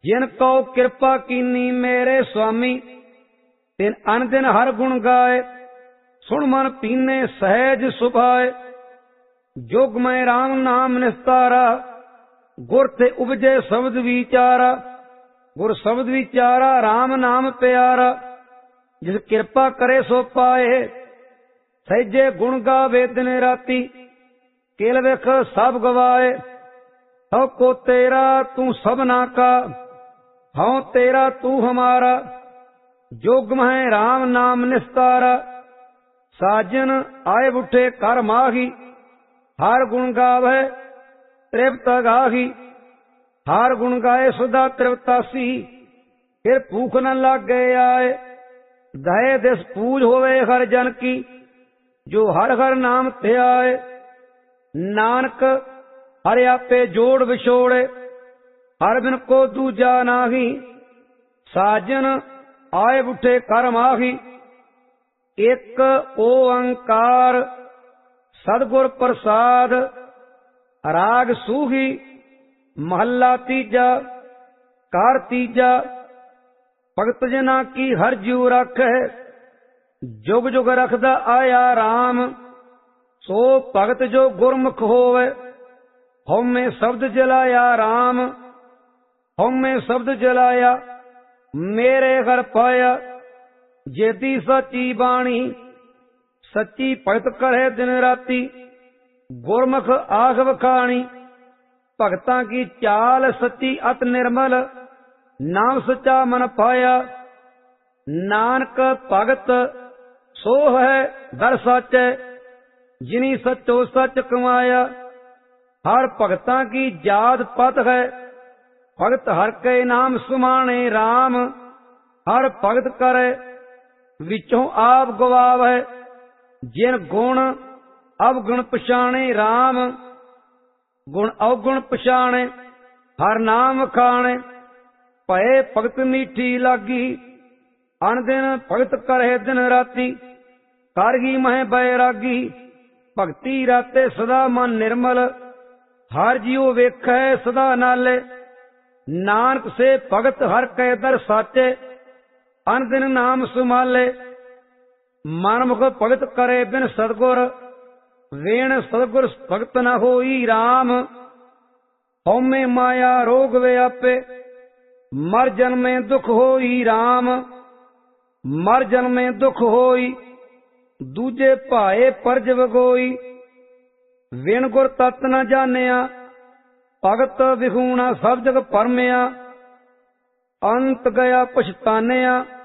जिन को कृपा कीनी मेरे स्वामी, तिन अन दिन हर गुण गाए। सुन मन पीने सहज सुभाए, जोग में राम नाम निस्तारा। गुर ते उपजे शब्द विचारा, गुर शब्द विचारा राम नाम प्यारा। जिस कृपा करे सो पाए, सहजे गुण गावे दिन राती। केल वेख सब गवाए, सब को तेरा तू सबना का। हाँ तेरा तू हमारा, जोग में राम नाम निस्तारा। साजन आए उठे कर माही, हर गुण गावे तृप्त गाही। हर गुण गाए सुधा तृप्तासी, फिर भूख न लागे आए। दहे दिस पूज होवे हर जन की, जो हर हर नाम ध्याए। नानक हर आपे जोड़ विछोड़े, हर बिन को दूजा नाही। साजन आए उठे कर माही, एक ओंकार सदगुर प्रसाद। राग सूही महला तीजा, कार तीजा। भगत जना की हर जीव रखे, जुग जुग रखदा आया राम। सो भगत जो गुरमुख होवे, हमें शब्द जलाया राम। हमें शब्द जलाया मेरे घर पाया। जेती सच्ची बाणी, सच्ची भगत करे दिन राती। गुरमुख आख बखाणी, भगतां की चाल सच्ची अत निर्मल। नाम सच्चा मन पाया, नानक भगत सो है दर सच। जिनी सचो सच कमाया, हर भगतां की जात पत है। भगत हर के नाम सुमाने राम। हर भगत करे विचों आप गवावे। जिन गुण अवगुण पछाणे राम, गुण अवगुण पछाणे हर नाम खाणे। भय भगत मीठी लागी, अन दिन भगत करे दिन राती। कारगी मह बैरागी, भगती राते सदा मन निर्मल। हर जीव वेखै सदा नाले, नानक से भगत हर कै दर साचे। अन दिन नाम सुमाले, मन मुख भगत करे बिन सतगुर। वेण सतगुर भगत न होई राम। हौमे माया रोग व्यापे, मर जन्मे दुख होई राम। मर जन्मे दुख होई, दूजे भाए परज वगोई। विण गुर तत न जानिया, भगत विहूणा सब जग परमिया। अंत गया पछतानिया,